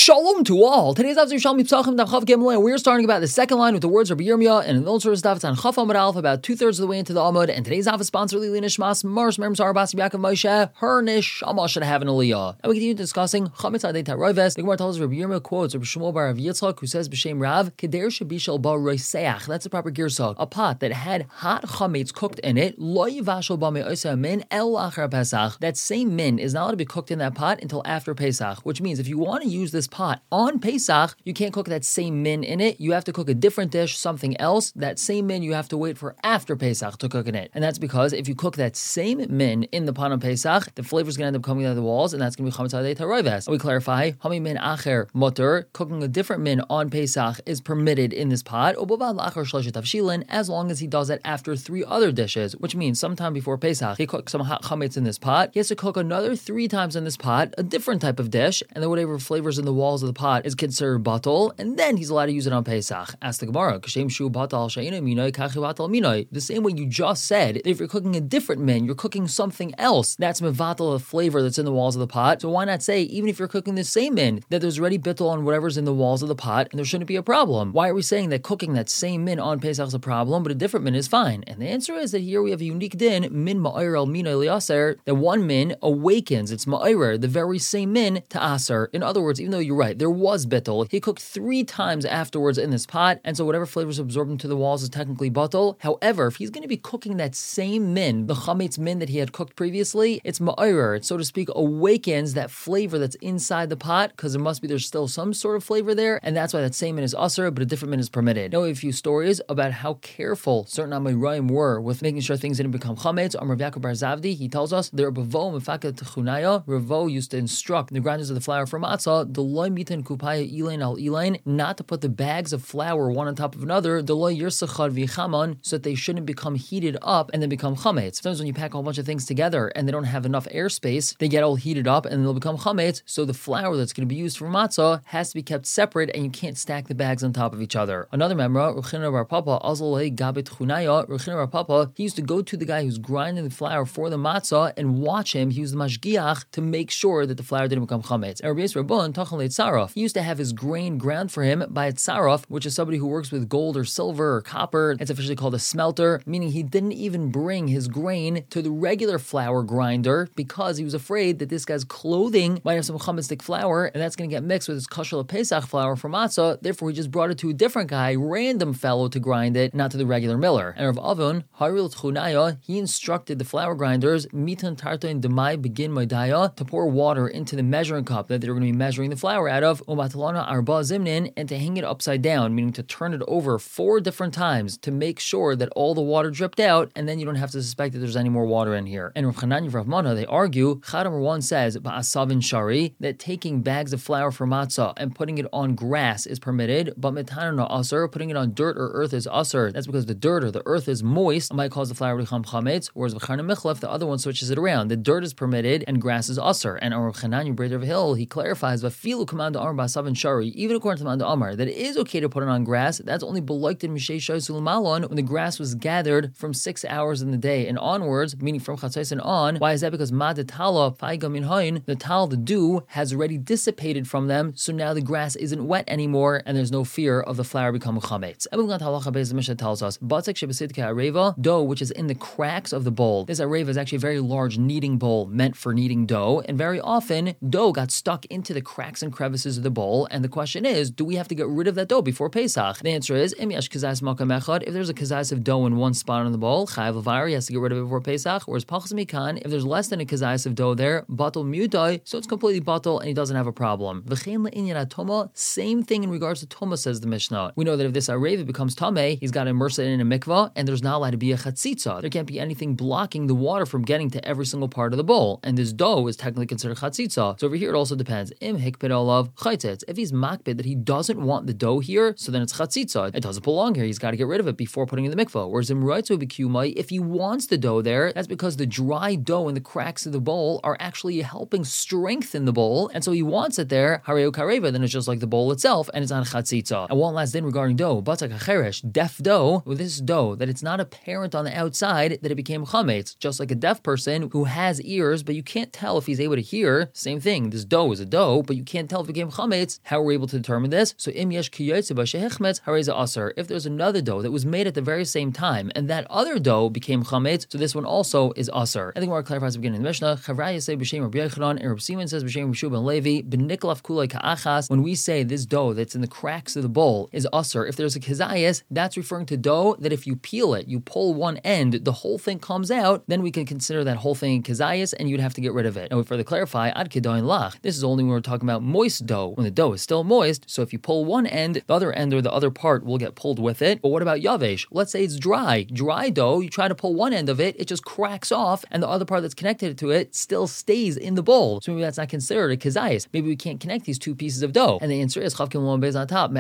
Shalom to all. Today's Avzir Shalom Psachim Daf Chav Gimel, and we're starting about the second line with the words Rabbi Yirmiyah, and in the Ultra Daf on Chaf Amud Aleph, about 2/3 of the way into the Amud. And today's Av is sponsored Lili Nishmas Mars Merm Zar Bas Yaakov Moshe. Her Nishama should have an Aliyah. And we continue discussing Chametz Adei Taroives. The Gemara tells us Rabbi Yirmiyah quotes Rabbi Shmuel bar Rav Yitzchak, who says B'Shem Rav Keder Shabishal Ba Roiseach. That's a proper girsog. A pot that had hot chametz cooked in it. Lo Yivashal Ba Me'osa Min El Achar Pesach. That same min is not allowed to be cooked in that pot until after Pesach, which means if you want to use this pot on Pesach, you can't cook that same min in it. You have to cook a different dish, something else. That same min you have to wait for after Pesach to cook in it. And that's because if you cook that same min in the pot on Pesach, the flavor is going to end up coming out of the walls, and that's going to be Chametz Adei Taroives. We clarify, Hami min acher mutter, cooking a different min on Pesach is permitted in this pot, as long as he does it after 3 other dishes, which means sometime before Pesach, he cooks some hot chametz in this pot. He has to cook another 3 times in this pot, a different type of dish, and then whatever flavors in the walls of the pot is considered batal, and then he's allowed to use it on Pesach. Ask the Gemara, the same way you just said, that if you're cooking a different min, you're cooking something else, that's mevatal, a flavor that's in the walls of the pot. So why not say, even if you're cooking the same min, that there's already bittul on whatever's in the walls of the pot, and there shouldn't be a problem? Why are we saying that cooking that same min on Pesach is a problem, but a different min is fine? And the answer is that here we have a unique din, min ma'ir al mina liaser, that one min awakens, it's ma'ir, the very same min to aser. In other words, even though you're right, there was bittul, he cooked 3 times afterwards in this pot, and so whatever flavors absorbed into the walls is technically batal. However, if he's going to be cooking that same min, the chametz min that he had cooked previously, it's ma'ir, it so to speak awakens that flavor that's inside the pot, because there's still some sort of flavor there, and that's why that same min is aser, but a different min is permitted. Now we have a few stories about how careful certain Amoraim were with making sure things didn't become chametz. Rav Yaakov bar Zavdi, he tells us, there Bavo Mefaka Techunaya, Ravo used to instruct the grinders of the flour for matzah, the loy mitan kupaya elain al elain, not to put the bags of flour one on top of another, the loy yirsachad v'chaman, so that they shouldn't become heated up and then become chametz. Sometimes when you pack a whole bunch of things together and they don't have enough airspace, they get all heated up and they'll become chametz. So the flour that's going to be used for matzah has to be kept separate, and you can't stack the bags on top of each other. Another memra, Ruchina bar Papa, Azalei Gabit Chunaya, Ruchina bar Papa, he used to go to the guy who's grinding the flour for the matzah and watch him. He used the mashgiach to make sure that the flour didn't become chametz. And Rabbi Yisrael Rabban, Tachalei Tzaraf, he used to have his grain ground for him by a tzaraf, which is somebody who works with gold or silver or copper. It's officially called a smelter, meaning he didn't even bring his grain to the regular flour grinder because he was afraid that this guy's clothing might have some chametzik flour, and that's going to get mixed with his kashal Pesach flour for matzah. Therefore, he just brought it to a different guy, random fellow, to grind it, not to the regular miller. And Rav Avon, Haril Tchunaya, he instructed the flour grinders, mitan tartain demai begin maidaya, to pour water into the measuring cup that they're going to be measuring the flour out of, umatalana arba zimnin, and to hang it upside down, meaning to turn it over 4 different times to make sure that all the water dripped out, and then you don't have to suspect that there's any more water in here. And Rav Chananya and Rav Mana, they argue, Chadam 1 says, ba'asavin shari, that taking bags of flour for matzah and putting it on grass is permitted, but metanana aser, putting it on dirt or earth is aser. That's because the dirt or the earth is moist, it might cause the flour to become chametz, whereas V'charna Michlef, the other one switches it around. The dirt is permitted and grass is aser. And Rav Chananya Breder of Hill, he clarifies, Vafilu command Amar ba'asavin shari, even according to Manda Amar, that it is okay to put it on grass. That's only beloiked in Mishei Shai Sulumalon, when the grass was gathered from 6 hours in the day and onwards, meaning from Chatzos and on. Why is that? Because Madatala, Faiga Min Hain, the tal, the dew, has already dissipated from them, so now the grass isn't wet anymore, and there's no fear of the flour becoming chametz. And moving on to Halacha Beis, the Mishnah tells us, Batzek Shebesidke Areva, dough which is in the cracks of the bowl. This Areva is actually a very large kneading bowl meant for kneading dough, and very often, dough got stuck into the cracks and crevices of the bowl, and the question is, do we have to get rid of that dough before Pesach? The answer is, Im Yesh Kazais Makam Echad, if there's a kazais of dough in one spot on the bowl, Chayav Levar, he has to get rid of it before Pesach, whereas Pachas Mikan, if there's less than a kazais of dough there, Batal Mutai, so it's completely batal and he doesn't have a problem. V'chein le'inyan atoma, same thing in regards to Toma, says the Mishnah. We know that if this Areva becomes Tameh, he's got to immerse it in a mikvah, and there's not allowed to be a chatzitza. There can't be anything blocking the water from getting to every single part of the bowl, and this dough is technically considered chatzitza. So over here it also depends. Im hikpid olav chaytetz. If he's makpid that he doesn't want the dough here, so then it's chatzitza. It doesn't belong here. He's got to get rid of it before putting it in the mikvah. Whereas im raitzu b'kiyumai, if he wants the dough there, that's because the dry dough in the cracks of the bowl are actually helping strengthen the bowl, and so he wants it there. Hareo kareva, then it's just like the bowl itself, and it's on chatzitza. And one last thing regarding dough, batzak hacheresh, deaf dough, with this dough that it's not apparent on the outside that it became chametz, just like a deaf person who has ears, but you can't tell if he's able to hear. Same thing, this dough is a dough, but you can't tell itself became chametz. How are we able to determine this? So im yesh kiyotze ba shehichmetz hareza aser. If there's another dough that was made at the very same time, and that other dough became chametz, so this one also is aser. I think we're clarifies the beginning of the Mishnah. Chavraya say b'shem Rabbi Yochanan, and Rabbi Simon says b'shem Rabbi Shua ben Levi. B'niklaf kulei ka'achas. When we say this dough that's in the cracks of the bowl is aser, if there's a kizayis, that's referring to dough that if you peel it, you pull one end, the whole thing comes out, then we can consider that whole thing kizayis, and you'd have to get rid of it. Now we further clarify ad kedayin lach. This is only when we're talking about moist dough, when the dough is still moist. So if you pull one end, the other end or the other part will get pulled with it. But what about yavesh? Let's say it's dry dough. You try to pull one end of it, it just cracks off, and the other part that's connected to it still stays in the bowl. So maybe that's not considered a kizayis. Maybe we can't connect these two pieces of dough. And the answer is chavkim lo bez on top.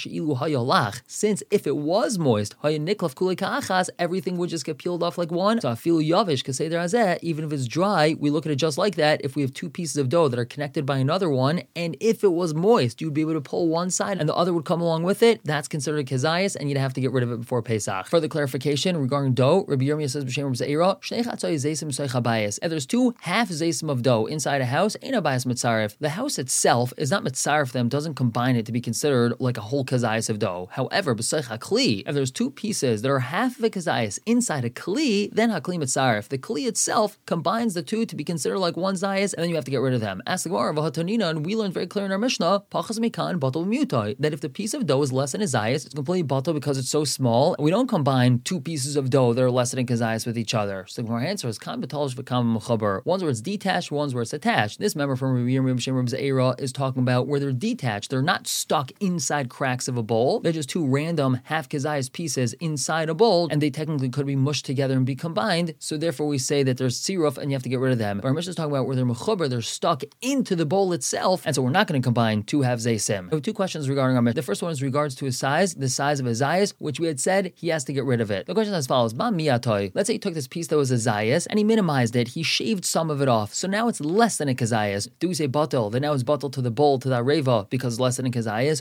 Since if it was moist, everything would just get peeled off like one. So I feel yavish kaseder hazeh. Even if it's dry, we look at it just like that. If we have two pieces of dough that are connected by another one, and if it was moist, you'd be able to pull one side and the other would come along with it. That's considered a kizayis, and you'd have to get rid of it before Pesach. Further clarification regarding dough, Rabbi Yirmiyah says b'shem Rabbi Zeira, shnei chatzai zeisim soich habayis. If there's two half zeisim of dough inside a house, ain't a bayis mitzaref. The house itself is not mitzaref them, doesn't combine it to be considered like a whole kazayis of dough. However, b'soich hakli, if there's two pieces that are half of a kazayis inside a kli, then hakli mitzaref. The kli itself combines the two to be considered like one zayis, and then you have to get rid of them. Ask the Gemara, v'hatanina, and we learned very clear in our Mishnah, pachas mikan batal mutai, that if the piece of dough is less than a zayis, it's completely batal because it's so small. We don't combine two pieces of dough that are less than a kazayis with each other. So the Gemara answer is kam betalish v'kam mechaber. One's where it's detached, one's where it's attached. This member from Rabbi Yirmiyah b'shem Rabbi Zeira is talking about where they're detached. They're not stuck inside cracks of a bowl. They're just two random half kazayis pieces inside a bowl, and they technically could be mushed together and be combined. So therefore we say that there's siruf and you have to get rid of them. But our Mishnah is talking about where they're mechaber, they're stuck into the bowl itself, and so we're not going to combine two half zaysim. I have two questions regarding our Mishnah. The first one is regards to his size, the size of a zayis, which we had said he has to get rid of it. The question is as follows: Ma miyatoi. Let's say he took this piece that was a zayis and he minimized it. He shaved some of it off, so now it's less than a kazayis. Do we say batel? Then now it's batel to the bowl, to the areva, because it's less than a kazayis.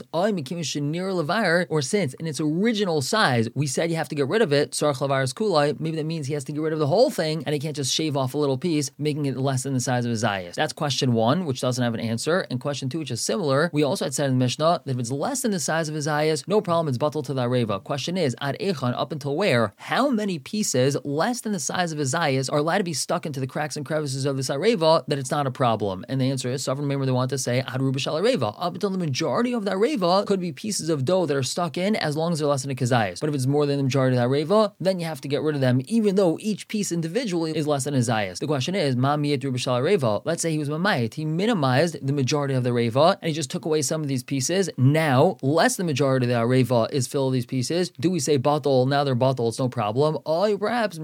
Or since in its original size we said you have to get rid of it, sarach levaris kulai, maybe that means he has to get rid of the whole thing and he can't just shave off a little piece, making it less than the size of a zayis. That's question one, which doesn't have an answer. And question two, which is similar, we also had said in the Mishnah that if it's less than the size of a zayis, no problem, it's batel to the areva. Question is, ad echan, up until where? How many pieces less than the size of a zayis are allowed to be stuck into the cracks and crevices of this areva that it's not a problem? And the answer is, sovereign member they want to say, ad rubashal areva. Up until the majority of the areva could be pieces of dough that are stuck in as long as they're less than a kazayis. But if it's more than the majority of the areva, then you have to get rid of them, even though each piece individually is less than a zayis. The question is, ma miyat rubashal areva. Let's say he was mamayit. He minimized the majority of the areva and he just took away some of these pieces. Now, less than the majority of the areva is filled with these pieces. Do we say batal? Now they're batal, it's no problem. Or perhaps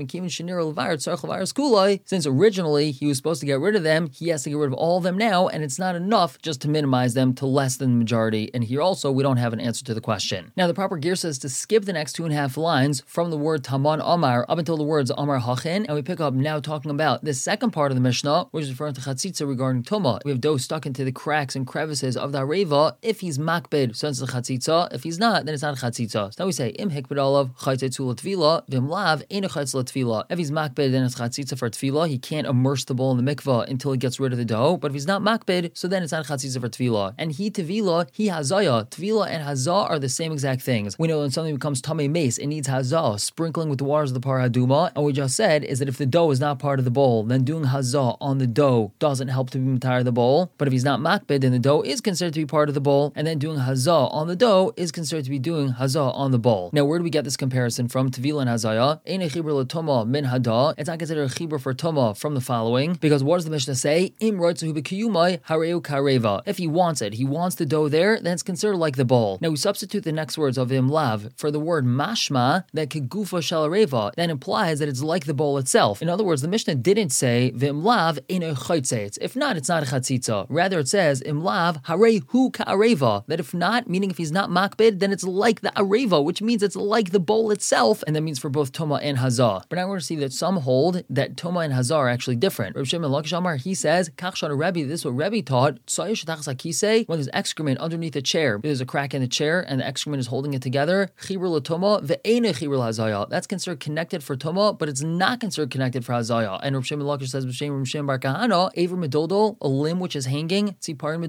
since originally he was supposed to get rid of them, he has to get rid of all of them now, and it's not enough just to minimize them to less than the majority. And here also we don't have an answer to the question. Now the proper gear says to skip the next 2.5 lines from the word taman amar up until the words amar hachin, and we pick up now talking about the second part of the Mishnah, which is referring to chatzitza regarding tuma. We have dough stuck into the cracks and crevices of the areva. If he's makbid, so it's a chatzitza. If he's not, then it's not a chatzitza. So now we say im hikbid olav chaytetzu l'tvila v'im lav ein chaytz l'tvila. If he's makbid, then it's chatzitza for tvila. He can't immerse the bowl in the mikvah until he gets rid of the dough. But if he's not makbid, so then it's not chatzitza for tvila. And he tvila, he hazaya. Tvila and hazah are the same exact things. We know when something becomes tamei mace, it needs hazah, sprinkling with the waters of the par haduma. And what we just said is that if the dough is not part of the bowl, then doing hazah on the dough doesn't help to be entire the bowl. But if he's not makbid, then the dough is considered to be part of the bowl, and then doing hazah on the dough is considered to be doing hazah on the bowl. Now, where do we get this comparison from? Tvila and hazaya. Ein chibur l'toma min hada. It's not considered a chibur for toma from the following, because what does the Mishnah say? Im roitzuhu b'kiyumai hareu kareva. If he wants it, he wants the dough there, then it's considered like the bowl. Now we substitute the next words of im lav for the word mashma that kegufa shel areva. That implies that it's like the bowl itself. In other words, the Mishnah didn't say v'im lav in a chaytzetz. If not, it's not a chatzitza. Rather, it says im lav harehu ka'areva. That if not, meaning if he's not makbid, then it's like the areva, which means it's like the bowl itself, and that means for both toma and hazah. But now we're going to see that some hold that toma and hazah are actually different. Reb Shimon Lakish Amar, he says, Kach Shana Rebbe, this is what Rebbe taught, when there's excrement underneath a chair, there's a crack in the chair, and the excrement is holding it together, chibur l'toma ve'ein chibur l'hazaya. That's considered connected for toma, but it's not considered connected for hazaya. And Reb Shimon Lakish says, Reb Shimon Bar Kahana, Aver Medodol, a limb which is hanging, Tziparin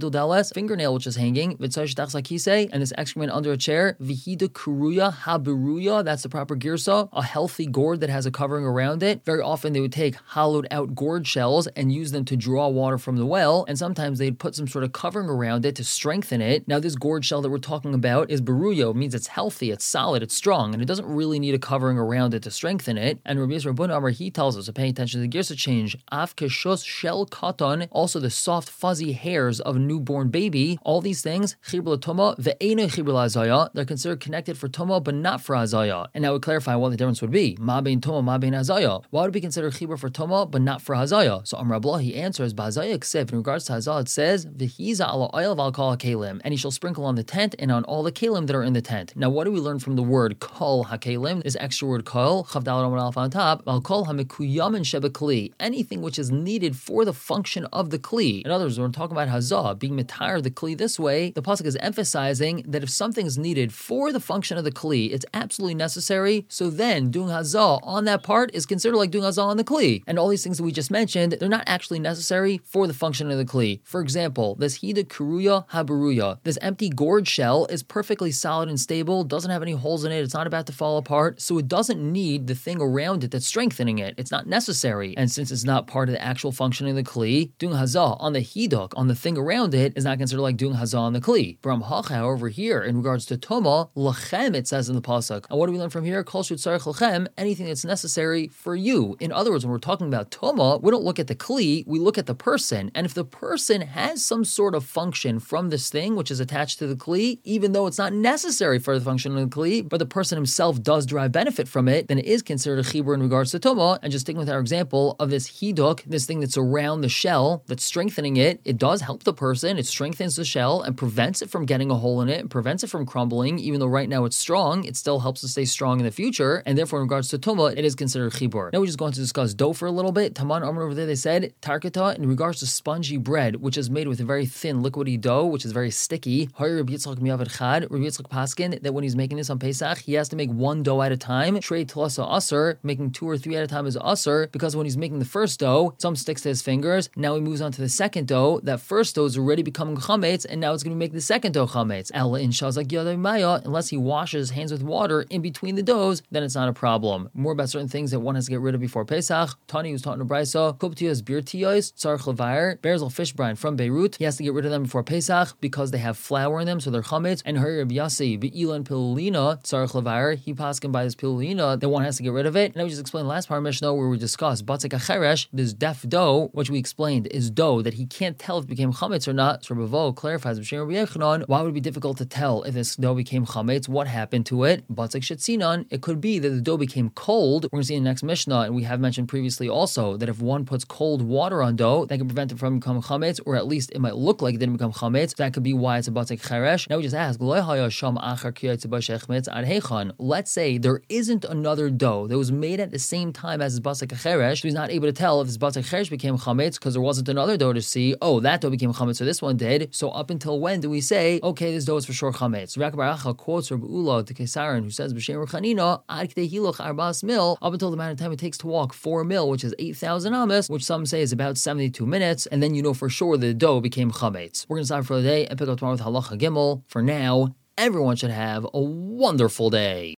delas, fingernail which is hanging, v'tzaysh tachas hakisei, and this excrement under a chair, v'hida kuruya haberuya, that's the proper girsa, a healthy gourd that has a covering around it. Very often they would take hollowed out gourd shells and use them to draw water from the well, and sometimes they'd put some sort of covering around it to strengthen it. Now this gourd shell that we're talking about is beruya. It means it's healthy, it's solid, it's strong, and it doesn't really need a covering around it to strengthen it. And Rabbi Yisrael Bun Amar, he tells us, so pay attention to the girsa change, af keshus shell katan, also the soft fuzzy hairs of a newborn baby, all these things, chibur l'tuma ve'eino chibur l'azaya, they're considered connected for tuma but not for azaya. And now we clarify what the difference would be. Ma bein tuma, ma bein azaya. Why would it be considered chibur for tuma but not for hazaya? So Amar Abla, he answers, ba'azaya ksef, in regards to hazaya, it says, v'hiza ala oil v'alkal hakelim, and he shall sprinkle on the tent and on all the kelim that are in the tent. Now what do we learn from the word kol hakelim? This extra word kol, chav daled amud aleph on top, v'alkol hamikuyamin shebekli, anything which is needed for the function of the kli. In other words, when we're talking about hazah, being mitar the kli this way, the pasuk is emphasizing that if something is needed for the function of the kli, it's absolutely necessary, so then doing hazah on that part is considered like doing hazah on the kli. And all these things that we just mentioned, they're not actually necessary for the function of the kli. For example, this hida kuruya haberuya, this empty gourd shell is perfectly solid and stable, doesn't have any holes in it, it's not about to fall apart, so it doesn't need the thing around it that's strengthening it. It's not necessary. And since it's not part of the actual function of the kli, doing hazah on the hiduk, on the thing around it, is not considered like doing hazah on the kli. Bram Hacha, however, here, in regards to toma, lachem, it says in the pasuk. And what do we learn from here? Kol shut tzarich lachem, anything that's necessary for you. In other words, when we're talking about toma, we don't look at the kli, we look at the person. And if the person has some sort of function from this thing which is attached to the kli, even though it's not necessary for the function of the kli, but the person himself does derive benefit from it, then it is considered a chibur in regards to toma. And just sticking with our example of this hiduk, this thing that's around the shell, that's strengthening it, it does help the person, it strengthens the shell and prevents it from getting a hole in it, and prevents it from crumbling, even though right now it's strong, it still helps to stay strong in the future, and therefore in regards to toma, it is considered chibur. Now we're just going to discuss dough for a little bit. Taman Amar over there, they said, tarkata, in regards to spongy bread, which is made with a very thin, liquidy dough, which is very sticky. Rabbi Yitzchak Miavad Chad, Rabbi Yitzchak Paskin, that when he's making this on Pesach, he has to make one dough at a time. Trei tlasa aser, making 2 or 3 at a time is aser, because when he's making the first dough, some sticks to his fingers. Now he moves on to the second dough. That first dough is already becoming chametz, and now it's going to make the second dough chametz. Ella in shazak yadai maya, unless he washes his hands with water in between the doughs, then it's not a problem. More about certain things that one has to get rid of before Pesach. Tani was taught in a brisa, kuptiyos birtiyos, tzarich levayer, berzal fish brine from Beirut. He has to get rid of them before Pesach because they have flour in them, so they're chametz. And her Rabbi Yasi, be'ilan pilulina, tzarich levayer, he paskin by this pilulina, that one has to get rid of it. And I just explained last part of Mishnah where we discussed batzik acheresh, this deaf dough, which we explained is dough that he can't tell if it became chametz or not. So Rabbi Vo clarifies, why would it be difficult to tell if this dough became chametz? What happened to it? Batzik shetzinan, it could be that the dough became cold. We're going to see in the next Mishnah, and we have mentioned previously also, that if one puts cold water on dough, that can prevent it from becoming chametz, or at least it might look like it didn't become chametz. That could be why it's a batzik cheresh. Now we just ask, let's say there isn't another dough that was made at the same time as his batzik cheresh, so he's not able to tell if his batzik cheresh became chametz because there wasn't another dough to see, oh, that dough became chametz, so this one did. So up until when do we say, okay, this dough is for sure chametz? Rak bar Acha quotes Rabbi Ula to Kesaran, who says, b'shem Rechanina, ad k'dei hiluch arbas mil, up until the amount of time it takes to walk 4 mil, which is 8,000 amas, which some say is about 72 minutes, and then you know for sure the dough became chametz. We're going to stop for the day and pick up tomorrow with halacha gimel. For now, everyone should have a wonderful day.